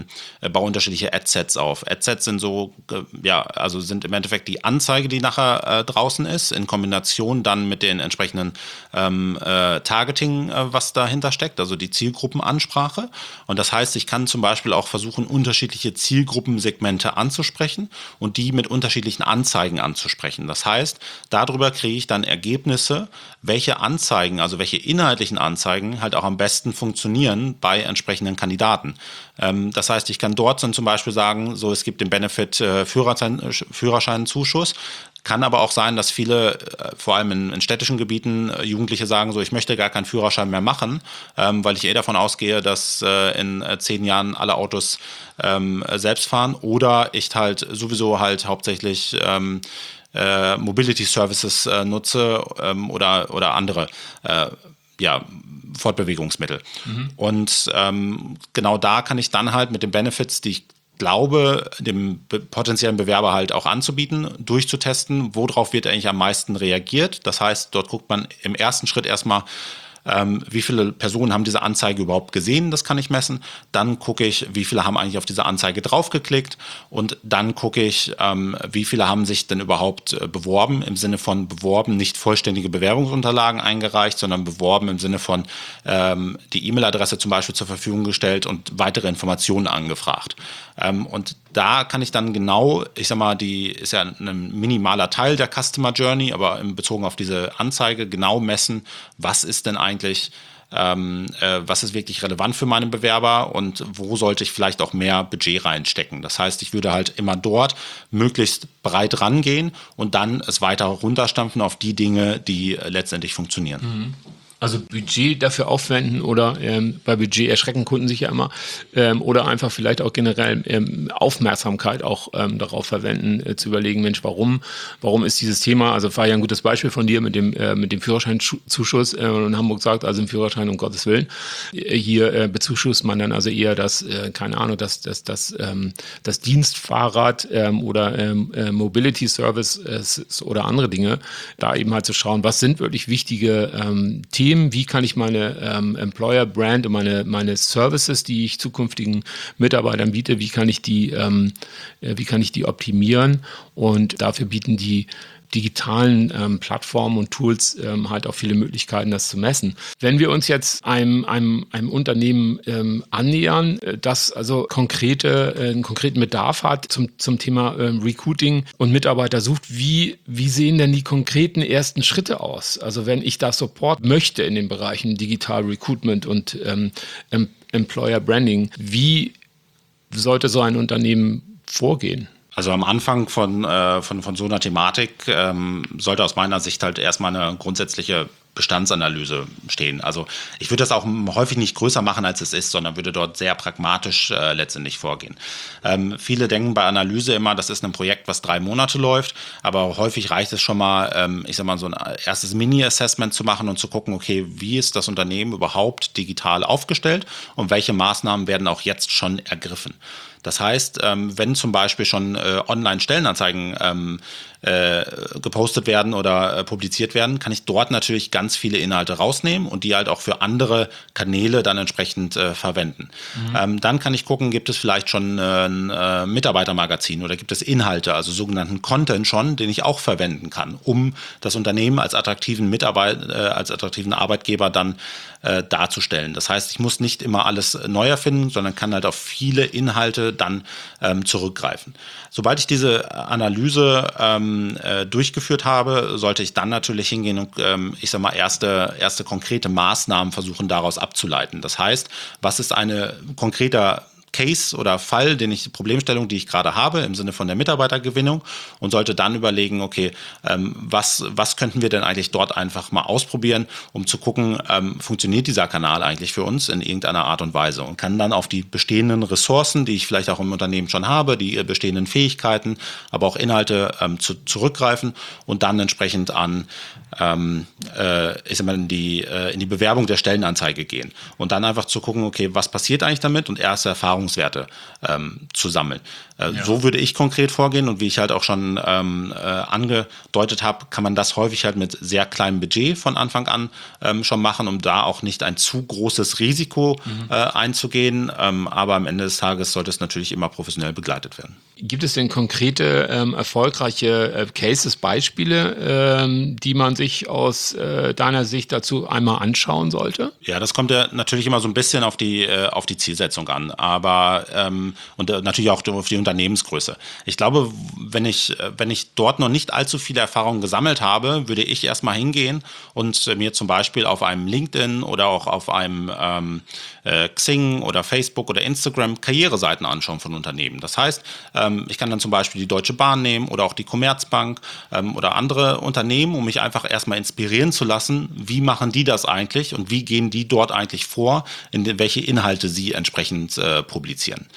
Adsets auf. Adsets sind sind im Endeffekt die Anzeige, die nachher draußen ist, in Kombination dann mit den entsprechenden Targeting, was dahinter steckt, also die Zielgruppenansprache. Und das heißt, ich kann zum Beispiel auch versuchen, unterschiedliche Zielgruppensegmente anzusprechen und die mit unterschiedlichen Anzeigen anzusprechen. Das heißt, darüber kriege ich dann Ergebnisse, welche Anzeigen, also welche inhaltlichen Anzeigen halt auch am besten funktionieren bei entsprechenden Kandidaten. Das heißt, ich kann dort dann zum Beispiel sagen, so es gibt den Benefit Führerscheinzuschuss. Kann aber auch sein, dass viele, vor allem in städtischen Gebieten, Jugendliche sagen, so ich möchte gar keinen Führerschein mehr machen, weil ich davon ausgehe, dass in 10 Jahren alle Autos selbst fahren oder ich halt sowieso halt hauptsächlich Mobility Services nutze oder andere Fortbewegungsmittel. Und genau da kann ich dann halt mit den Benefits, die ich glaube, dem potenziellen Bewerber halt auch anzubieten, durchzutesten, worauf wird eigentlich am meisten reagiert. Das heißt, dort guckt man im ersten Schritt erstmal, wie viele Personen haben diese Anzeige überhaupt gesehen, das kann ich messen. Dann gucke ich, wie viele haben eigentlich auf diese Anzeige draufgeklickt und dann gucke ich, wie viele haben sich denn überhaupt beworben, im Sinne von beworben, nicht vollständige Bewerbungsunterlagen eingereicht, sondern beworben im Sinne von die E-Mail-Adresse zum Beispiel zur Verfügung gestellt und weitere Informationen angefragt. Und da kann ich dann genau, ich sag mal, die ist ja ein minimaler Teil der Customer Journey, aber bezogen auf diese Anzeige genau messen, was ist denn eigentlich, was ist wirklich relevant für meinen Bewerber und wo sollte ich vielleicht auch mehr Budget reinstecken. Das heißt, ich würde halt immer dort möglichst breit rangehen und dann es weiter runterstampfen auf die Dinge, die letztendlich funktionieren. Mhm. Also Budget dafür aufwenden oder bei Budget erschrecken Kunden sich ja immer oder einfach vielleicht auch generell Aufmerksamkeit auch darauf verwenden, zu überlegen, Mensch, warum ist dieses Thema, also war ja ein gutes Beispiel von dir mit dem Führerscheinzuschuss in Hamburg sagt, also im Führerschein um Gottes Willen, hier bezuschusst man dann also eher das, keine Ahnung, das Dienstfahrrad oder Mobility Service oder andere Dinge, da eben halt zu schauen, was sind wirklich wichtige Themen, wie kann ich meine Employer Brand und meine Services, die ich zukünftigen Mitarbeitern biete, wie kann ich die optimieren, und dafür bieten die digitalen Plattformen und Tools halt auch viele Möglichkeiten, das zu messen. Wenn wir uns jetzt einem Unternehmen annähern, das also einen konkreten Bedarf hat zum Thema Recruiting und Mitarbeiter sucht, wie sehen denn die konkreten ersten Schritte aus? Also wenn ich da Support möchte in den Bereichen Digital Recruitment und Employer Branding, wie sollte so ein Unternehmen vorgehen? Also am Anfang von so einer Thematik sollte aus meiner Sicht halt erstmal eine grundsätzliche Bestandsanalyse stehen. Also ich würde das auch häufig nicht größer machen, als es ist, sondern würde dort sehr pragmatisch letztendlich vorgehen. Viele denken bei Analyse immer, das ist ein Projekt, was 3 Monate läuft, aber häufig reicht es schon mal, ich sag mal, so ein erstes Mini-Assessment zu machen und zu gucken, okay, wie ist das Unternehmen überhaupt digital aufgestellt und welche Maßnahmen werden auch jetzt schon ergriffen. Das heißt, wenn zum Beispiel schon Online-Stellenanzeigen gepostet werden oder publiziert werden, kann ich dort natürlich ganz viele Inhalte rausnehmen und die halt auch für andere Kanäle dann entsprechend verwenden. Dann kann ich gucken, gibt es vielleicht schon ein Mitarbeitermagazin oder gibt es Inhalte, also sogenannten Content schon, den ich auch verwenden kann, um das Unternehmen als attraktiven Arbeitgeber dann darzustellen. Das heißt, ich muss nicht immer alles neu erfinden, sondern kann halt auf viele Inhalte dann zurückgreifen. Sobald ich diese Analyse durchgeführt habe, sollte ich dann natürlich hingehen und ich sag mal erste konkrete Maßnahmen versuchen daraus abzuleiten. Das heißt, was ist eine konkreter Case oder Fall, Problemstellung, die ich gerade habe, im Sinne von der Mitarbeitergewinnung, und sollte dann überlegen, okay, was könnten wir denn eigentlich dort einfach mal ausprobieren, um zu gucken, funktioniert dieser Kanal eigentlich für uns in irgendeiner Art und Weise, und kann dann auf die bestehenden Ressourcen, die ich vielleicht auch im Unternehmen schon habe, die bestehenden Fähigkeiten, aber auch Inhalte zurückgreifen und dann entsprechend ich sag mal, in die Bewerbung der Stellenanzeige gehen und dann einfach zu gucken, okay, was passiert eigentlich damit, und erste Erfahrungswerte zu sammeln. So würde ich konkret vorgehen, und wie ich halt auch schon angedeutet habe, kann man das häufig halt mit sehr kleinem Budget von Anfang an schon machen, um da auch nicht ein zu großes Risiko einzugehen, aber am Ende des Tages sollte es natürlich immer professionell begleitet werden. Gibt es denn konkrete, erfolgreiche Cases, Beispiele, die man sich aus deiner Sicht dazu einmal anschauen sollte? Ja, das kommt ja natürlich immer so ein bisschen auf die Zielsetzung an, aber und natürlich auch auf die Unternehmensgröße. Ich glaube, wenn ich dort noch nicht allzu viele Erfahrungen gesammelt habe, würde ich erstmal hingehen und mir zum Beispiel auf einem LinkedIn oder auch auf einem Xing oder Facebook oder Instagram Karriereseiten anschauen von Unternehmen. Das heißt, ich kann dann zum Beispiel die Deutsche Bahn nehmen oder auch die Commerzbank oder andere Unternehmen, um mich einfach erstmal inspirieren zu lassen, wie machen die das eigentlich und wie gehen die dort eigentlich vor, welche Inhalte sie entsprechend publizieren.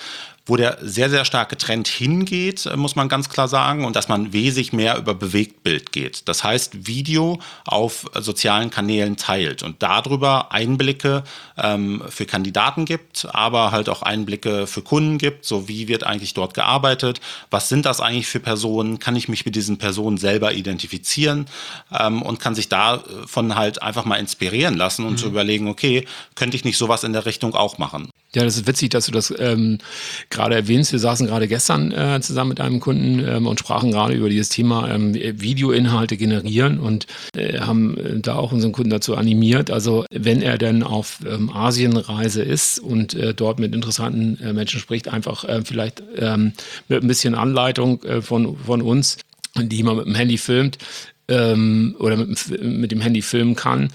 wo der sehr, sehr starke Trend hingeht, muss man ganz klar sagen, und dass man wesentlich mehr über Bewegtbild geht. Das heißt, Video auf sozialen Kanälen teilt und darüber Einblicke für Kandidaten gibt, aber halt auch Einblicke für Kunden gibt, so wie wird eigentlich dort gearbeitet, was sind das eigentlich für Personen, kann ich mich mit diesen Personen selber identifizieren und kann sich davon halt einfach mal inspirieren lassen und zu überlegen, okay, könnte ich nicht sowas in der Richtung auch machen. Ja, das ist witzig, dass du das gerade erwähnst. Wir saßen gerade gestern zusammen mit einem Kunden und sprachen gerade über dieses Thema Videoinhalte generieren und haben da auch unseren Kunden dazu animiert. Also wenn er dann auf Asienreise ist und dort mit interessanten Menschen spricht, einfach vielleicht mit ein bisschen Anleitung von uns, die man mit dem Handy filmt, oder mit dem Handy filmen kann,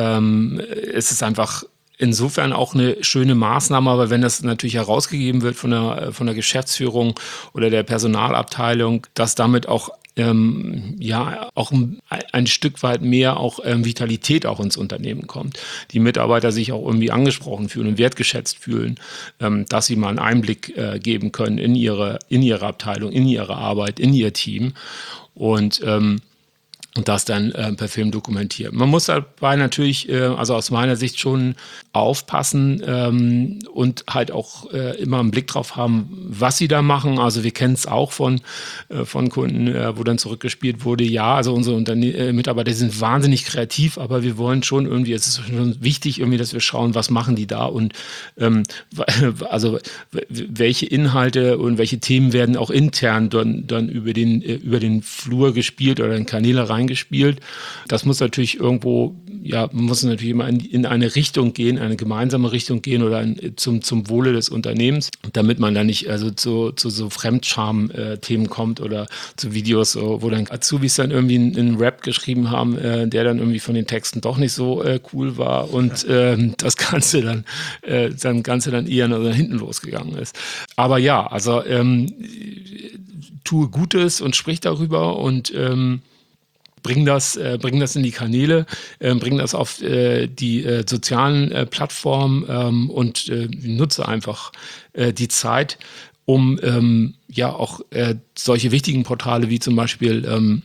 ist es einfach insofern auch eine schöne Maßnahme, aber wenn das natürlich herausgegeben wird von der Geschäftsführung oder der Personalabteilung, dass damit auch auch ein Stück weit mehr auch Vitalität auch ins Unternehmen kommt. Die Mitarbeiter sich auch irgendwie angesprochen fühlen und wertgeschätzt fühlen, dass sie mal einen Einblick geben können in ihre Abteilung, in ihre Arbeit, in ihr Team und das dann per Film dokumentieren. Man muss dabei natürlich, also aus meiner Sicht schon aufpassen und halt auch immer einen Blick drauf haben, was sie da machen. Also wir kennen es auch von Kunden, wo dann zurückgespielt wurde, ja, also unsere Mitarbeiter sind wahnsinnig kreativ, aber wir wollen schon irgendwie, es ist schon wichtig irgendwie, dass wir schauen, was machen die da und also welche Inhalte und welche Themen werden auch intern dann über den Flur gespielt oder in Kanäle reingespielt. Das muss natürlich irgendwo, man muss natürlich immer in eine Richtung gehen, eine gemeinsame Richtung gehen oder zum Wohle des Unternehmens, damit man da nicht also zu so Fremdscham-Themen kommt oder zu Videos, wo dann Azubis dann irgendwie einen Rap geschrieben haben, der dann irgendwie von den Texten doch nicht so cool war und das Ganze dann eher nach hinten losgegangen ist. Aber ja, also tue Gutes und sprich darüber und bring das in die Kanäle, bring das auf die sozialen Plattformen und nutze einfach die Zeit, um auch solche wichtigen Portale wie zum Beispiel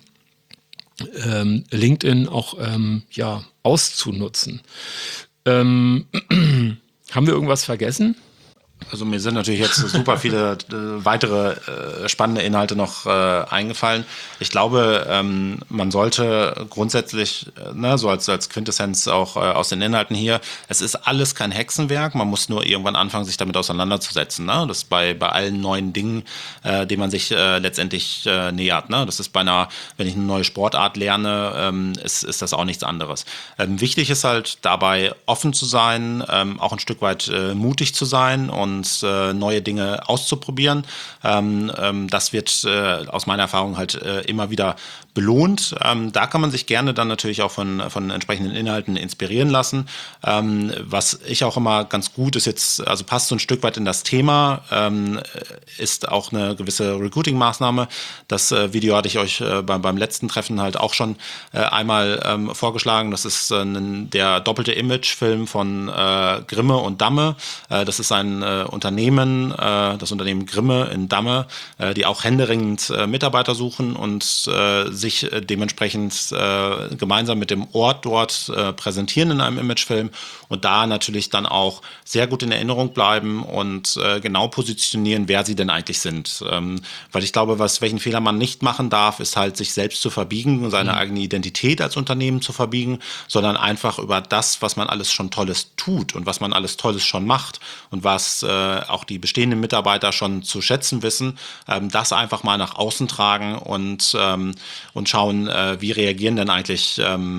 LinkedIn auch auszunutzen. Haben wir irgendwas vergessen? Also mir sind natürlich jetzt super viele weitere spannende Inhalte noch eingefallen. Ich glaube, man sollte grundsätzlich, so als Quintessenz auch aus den Inhalten hier, es ist alles kein Hexenwerk, man muss nur irgendwann anfangen, sich damit auseinanderzusetzen. Ne? Das ist bei allen neuen Dingen, denen man sich letztendlich nähert. Ne? Das ist wenn ich eine neue Sportart lerne, ist das auch nichts anderes. Wichtig ist halt dabei offen zu sein, auch ein Stück weit mutig zu sein und neue Dinge auszuprobieren. Das wird aus meiner Erfahrung halt immer wieder belohnt. Da kann man sich gerne dann natürlich auch von entsprechenden Inhalten inspirieren lassen. Was ich auch immer ganz gut ist jetzt, also passt so ein Stück weit in das Thema, ist auch eine gewisse Recruiting-Maßnahme. Das Video hatte ich euch beim letzten Treffen halt auch schon einmal vorgeschlagen. Das ist der doppelte Image-Film von Grimme und Damme. Das ist ein Unternehmen, das Unternehmen Grimme in Damme, die auch händeringend Mitarbeiter suchen und sich dementsprechend gemeinsam mit dem Ort dort präsentieren in einem Imagefilm und da natürlich dann auch sehr gut in Erinnerung bleiben und genau positionieren, wer sie denn eigentlich sind. Weil ich glaube, welchen Fehler man nicht machen darf, ist halt sich selbst zu verbiegen und seine eigene Identität als Unternehmen zu verbiegen, sondern einfach über das, was man alles schon Tolles tut und was man alles Tolles schon macht und was auch die bestehenden Mitarbeiter schon zu schätzen wissen, das einfach mal nach außen tragen und schauen, wie reagieren denn eigentlich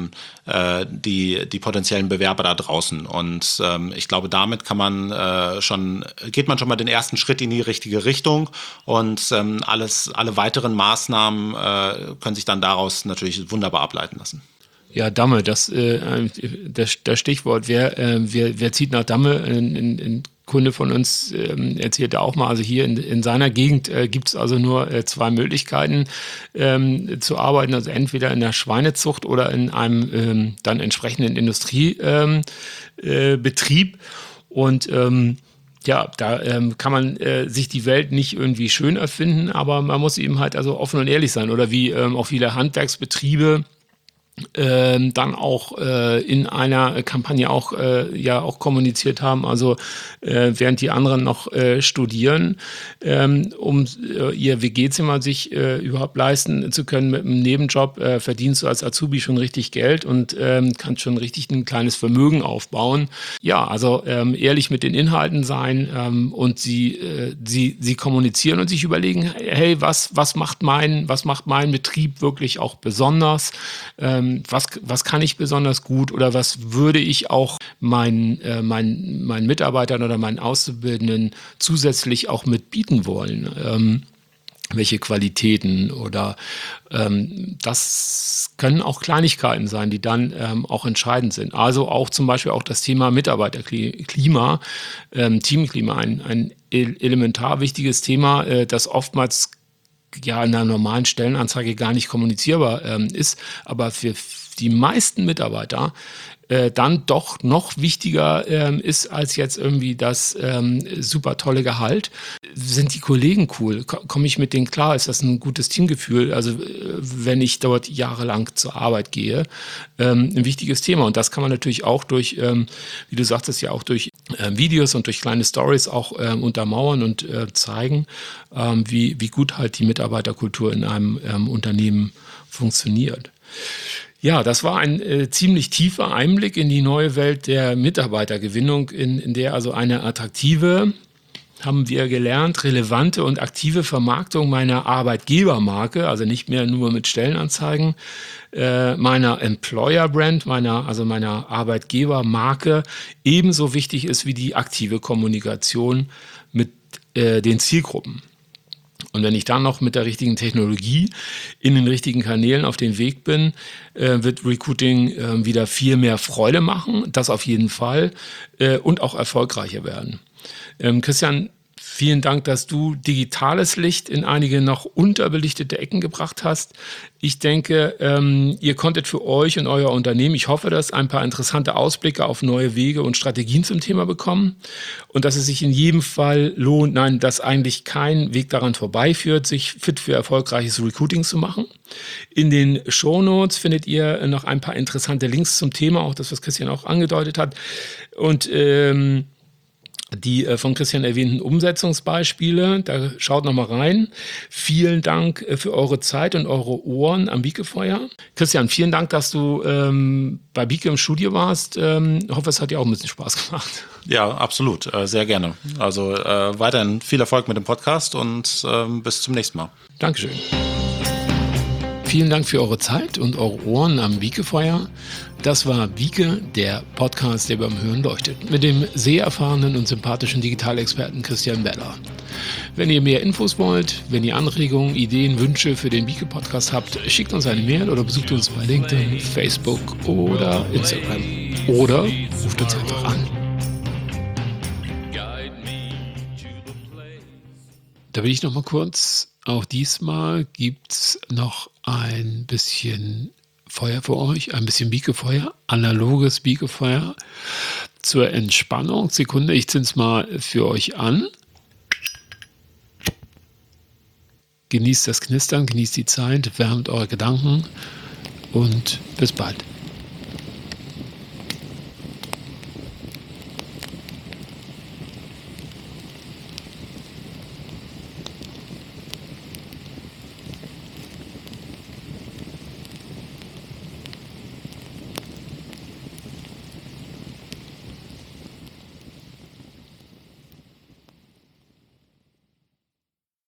die potenziellen Bewerber da draußen. Und ich glaube, damit geht man schon mal den ersten Schritt in die richtige Richtung und alle weiteren Maßnahmen können sich dann daraus natürlich wunderbar ableiten lassen. Ja, Damme, das Stichwort. Wer zieht nach Damme? Ein Kunde von uns erzählte auch mal, also hier in seiner Gegend gibt es also nur zwei Möglichkeiten zu arbeiten, also entweder in der Schweinezucht oder in einem dann entsprechenden Industriebetrieb und Ja, da kann man sich die Welt nicht irgendwie schön erfinden, aber man muss eben halt also offen und ehrlich sein. Oder wie auch viele Handwerksbetriebe dann auch in einer Kampagne auch auch kommuniziert haben, also während die anderen noch studieren, um ihr WG-Zimmer sich überhaupt leisten zu können mit einem Nebenjob, verdienst du als Azubi schon richtig Geld und kannst schon richtig ein kleines Vermögen aufbauen. Ja, also ehrlich mit den Inhalten sein und sie kommunizieren und sich überlegen, hey, was macht mein Betrieb wirklich auch besonders? Was kann ich besonders gut oder was würde ich auch meinen Mitarbeitern oder meinen Auszubildenden zusätzlich auch mitbieten wollen? Welche Qualitäten oder das können auch Kleinigkeiten sein, die dann auch entscheidend sind. Also auch zum Beispiel auch das Thema Mitarbeiterklima, Teamklima, ein elementar wichtiges Thema, das oftmals in einer normalen Stellenanzeige gar nicht kommunizierbar ist, aber für die meisten Mitarbeiter dann doch noch wichtiger ist als jetzt irgendwie das super tolle Gehalt. Sind die Kollegen cool? Komme ich mit denen klar? Ist das ein gutes Teamgefühl? Also wenn ich dort jahrelang zur Arbeit gehe, ein wichtiges Thema. Und das kann man natürlich auch durch, wie du sagtest, ja auch durch Videos und durch kleine Stories auch untermauern und zeigen, wie gut halt die Mitarbeiterkultur in einem Unternehmen funktioniert. Ja, das war ein ziemlich tiefer Einblick in die neue Welt der Mitarbeitergewinnung, in der also eine attraktive, haben wir gelernt, relevante und aktive Vermarktung meiner Arbeitgebermarke, also nicht mehr nur mit Stellenanzeigen, meiner Employer-Brand, meiner Arbeitgebermarke ebenso wichtig ist wie die aktive Kommunikation mit den Zielgruppen. Und wenn ich dann noch mit der richtigen Technologie in den richtigen Kanälen auf dem Weg bin, wird Recruiting wieder viel mehr Freude machen, das auf jeden Fall, und auch erfolgreicher werden. Christian, vielen Dank, dass du digitales Licht in einige noch unterbelichtete Ecken gebracht hast. Ich denke, ihr konntet für euch und euer Unternehmen, ich hoffe, dass ein paar interessante Ausblicke auf neue Wege und Strategien zum Thema bekommen und dass es sich in jedem Fall lohnt, dass eigentlich kein Weg daran vorbeiführt, sich fit für erfolgreiches Recruiting zu machen. In den Shownotes findet ihr noch ein paar interessante Links zum Thema, auch das, was Christian auch angedeutet hat. Und die von Christian erwähnten Umsetzungsbeispiele, da schaut noch mal rein. Vielen Dank für eure Zeit und eure Ohren am Biekefeuer. Christian, vielen Dank, dass du bei Bieke im Studio warst. Ich hoffe, es hat dir auch ein bisschen Spaß gemacht. Ja, absolut. Sehr gerne. Also weiterhin viel Erfolg mit dem Podcast und bis zum nächsten Mal. Dankeschön. Vielen Dank für eure Zeit und eure Ohren am Biekefeuer. Das war Bieke, der Podcast, der beim Hören leuchtet, mit dem sehr erfahrenen und sympathischen Digitalexperten Christian Beller. Wenn ihr mehr Infos wollt, wenn ihr Anregungen, Ideen, Wünsche für den Bieke-Podcast habt, schickt uns eine Mail oder besucht uns bei LinkedIn, Facebook oder Instagram. Oder ruft uns einfach an. Da will ich noch mal kurz, auch diesmal gibt es noch ein bisschen Feuer für euch, ein bisschen Biekefeuer, analoges Biekefeuer zur Entspannung. Sekunde, ich zünd's es mal für euch an. Genießt das Knistern, genießt die Zeit, wärmt eure Gedanken und bis bald.